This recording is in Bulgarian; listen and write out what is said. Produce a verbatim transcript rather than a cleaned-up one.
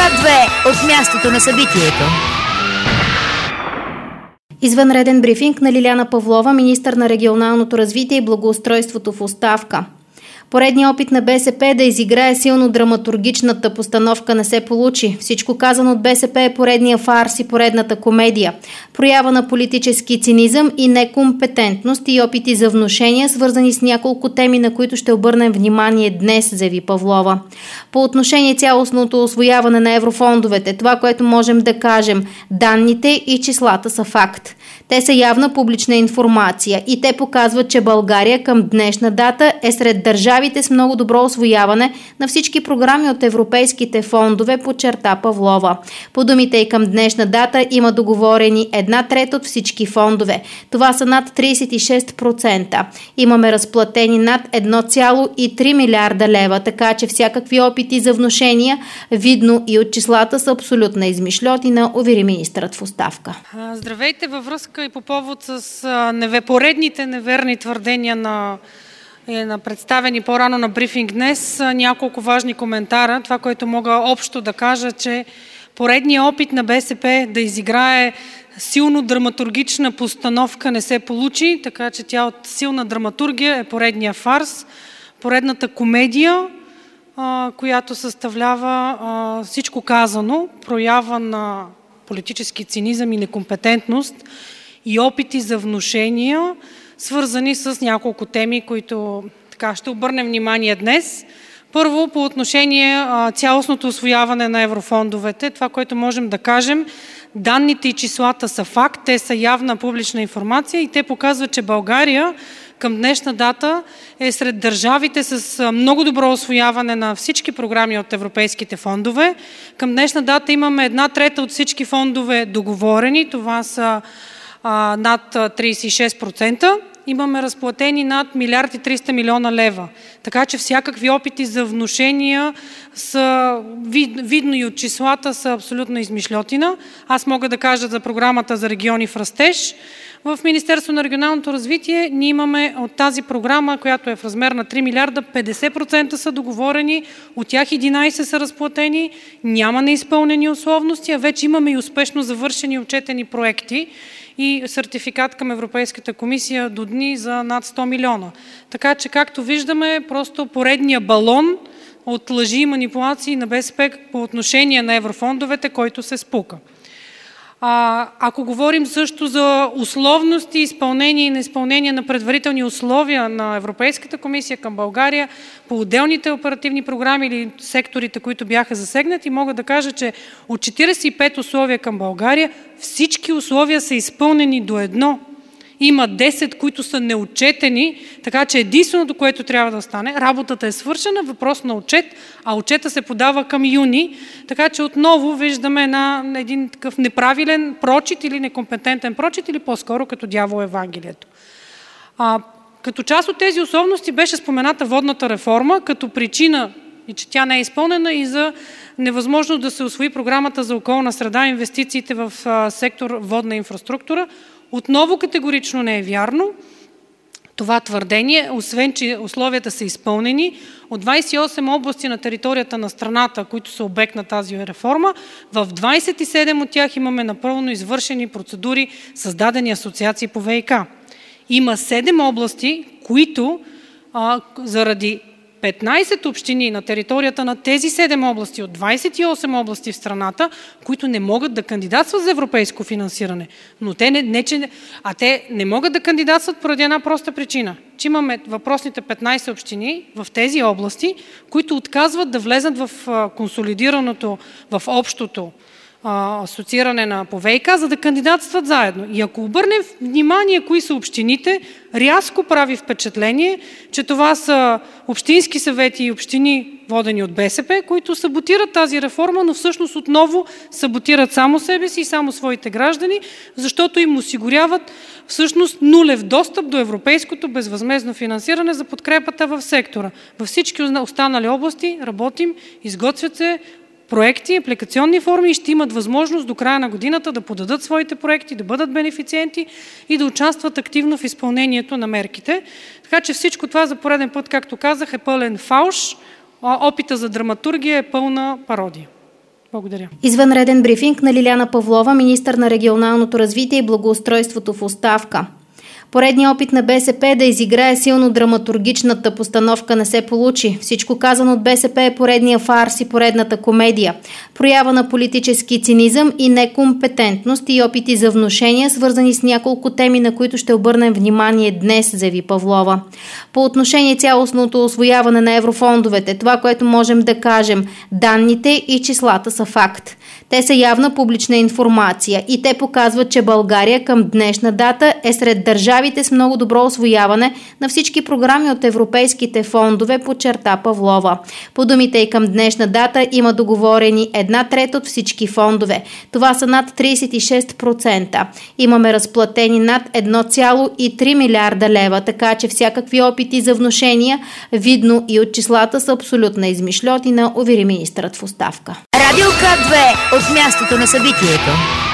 две от мястото на събитието. Извънреден брифинг на Лиляна Павлова, министър на регионалното развитие и благоустройството в оставка. Поредният опит на БСП да изиграе силно драматургичната постановка не се получи. Всичко казано от БСП е поредния фарс и поредната комедия. Проява на политически цинизъм и некомпетентност и опити за внушения, свързани с няколко теми, на които ще обърнем внимание днес, заяви Павлова. По отношение цялостното усвояване на еврофондовете, това, което можем да кажем, данните и числата са факт. Те са явна публична информация и те показват, че България към днешна дата е сред държавите с много добро усвояване на всички програми от европейските фондове, подчерта Павлова. По думите и към днешна дата има договорени една трета от всички фондове. Това са над тридесет и шест процента. Имаме разплатени над едно цяло и три милиарда лева, така че всякакви опити за внушения, видно и от числата, са абсолютна измишльотина, увери министърът в оставка. Здравейте, във връзка и по повод с неве, поредните неверни твърдения на, на представени по-рано на брифинг днес, няколко важни коментара. Това, което мога общо да кажа, че поредният опит на БСП да изиграе силно драматургична постановка не се получи, така че тя от силна драматургия е поредния фарс, поредната комедия, а, която съставлява а, всичко казано, проява на политически цинизъм и некомпетентност и опити за внушения, свързани с няколко теми, които така ще обърнем внимание днес. Първо, по отношение а, цялостното усвояване на еврофондовете, това, което можем да кажем, данните и числата са факт, те са явна публична информация и те показват, че България към днешна дата е сред държавите с много добро усвояване на всички програми от европейските фондове. Към днешна дата имаме една трета от всички фондове договорени, това са а, над тридесет и шест процента. Имаме разплатени над милиард и триста милиона лева. Така че всякакви опити за внушения са, вид, видно и от числата, са абсолютно измишльотина. Аз мога да кажа за програмата за региони в растеж. В Министерство на регионалното развитие ние имаме от тази програма, която е в размер на три милиарда, петдесет процента са договорени, от тях единадесет са разплатени, няма неизпълнени условности, а вече имаме и успешно завършени и отчетени проекти и сертификат към Европейската комисия до дни за над сто милиона. Така че, както виждаме, просто поредния балон от лъжи и манипулации на БСП по отношение на еврофондовете, който се спука. А, ако говорим също за условности, изпълнение и неизпълнение на предварителни условия на Европейската комисия към България по отделните оперативни програми или секторите, които бяха засегнати, мога да кажа, че от четиридесет и пет условия към България всички условия са изпълнени до едно. Има десет, които са неотчетени, така че единственото, което трябва да стане, работата е свършена, въпрос на отчет, а отчета се подава към юни, така че отново виждаме една, един такъв неправилен прочит или некомпетентен прочит, или по-скоро като дявол Евангелието. А, като част от тези условности беше спомената водната реформа, като причина и че тя не е изпълнена и за невъзможност да се усвои програмата за околна среда и инвестициите в а, сектор водна инфраструктура. Отново категорично не е вярно това твърдение, освен че условията са изпълнени. От двадесет и осем области на територията на страната, които са обект на тази реформа, в двадесет и седем от тях имаме напълно извършени процедури, създадени асоциации по ВиК. Има седем области, които а, заради петнадесет общини на територията на тези седем области от двадесет и осем области в страната, които не могат да кандидатстват за европейско финансиране. Но те не, не че, а те не могат да кандидатстват поради една проста причина, че имаме въпросните петнадесет общини в тези области, които отказват да влезат в консолидираното, в общото асоцииране на по ВиК, за да кандидатстват заедно. И ако обърнем внимание кои са общините, рязко прави впечатление, че това са общински съвети и общини, водени от БСП, които саботират тази реформа, но всъщност отново саботират само себе си и само своите граждани, защото им осигуряват всъщност нулев достъп до европейското безвъзмездно финансиране за подкрепата в сектора. Във всички останали области работим, изготвят се проекти, апликационни форми и ще имат възможност до края на годината да подадат своите проекти, да бъдат бенефициенти и да участват активно в изпълнението на мерките. Така че всичко това за пореден път, както казах, е пълен фалш. Опита за драматургия е пълна пародия. Благодаря. Извънреден брифинг на Лиляна Павлова, министър на регионалното развитие и благоустройството в оставка. Поредният опит на БСП да изиграе силно драматургичната постановка не се получи. Всичко казано от БСП е поредния фарс и поредната комедия. Проява на политически цинизъм и некомпетентност и опити за внушения, свързани с няколко теми, на които ще обърнем внимание днес, заяви Павлова. По отношение цялостното усвояване на еврофондовете, това, което можем да кажем, данните и числата са факт. Те са явна публична информация и те показват, че България към днешна дата е сред държавите с много добро усвояване на всички програми от европейските фондове, подчерта Павлова. По думите и към днешна дата има договорени една трета от всички фондове. Това са над тридесет и шест процента. Имаме разплатени над едно цяло и три милиарда лева, така че всякакви опити за внушения, видно и от числата, са абсолютна измишльотина, увери министърът в оставка. Радио К две от мястото на събитието.